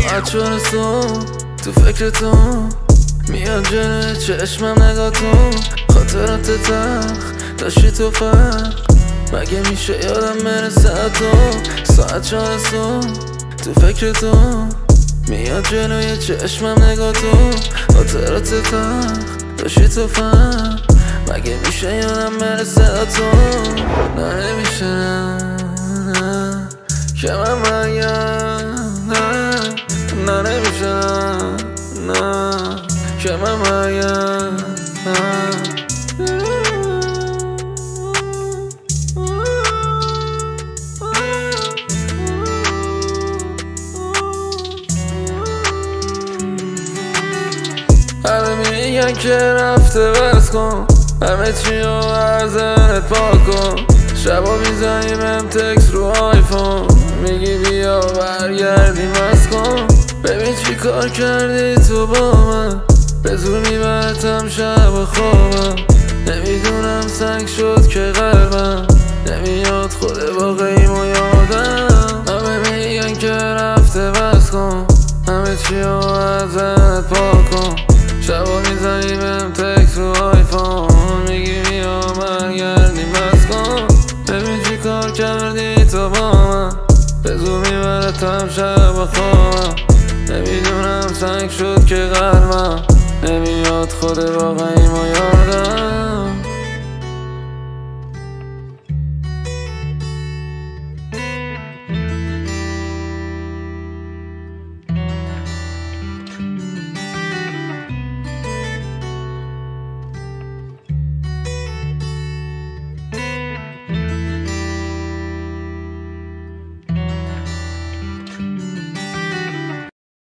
ساعت شده تو فکر تو میاد جلوی چشمم نگاتون خاطرات تلخ داشتی تو فرق مگه میشه یادم برسه تو ساعت شده تو فکر تو میاد جلوی چشمم نگاتون خاطرات تلخ داشتی تو فرق مگه میشه یادم برسه تو نه نمیشه نه که من مرگم نه نمیشه نه که من مرگم همه میگن که رفته بس کن همه چی رو از ذهنت پاک کن شبا میزنی بهم تکس رو آیفون میگی بیا برگردیم بس کن ببین چی کار کردی تو با من به زور میبرتم شب خوابم نمیدونم سنگ شد که قلبم نمیاد خود واقعیم و یادم همه میگن که رفته بس کن همه چی رو از ذهنت پاک کن شبا میزنی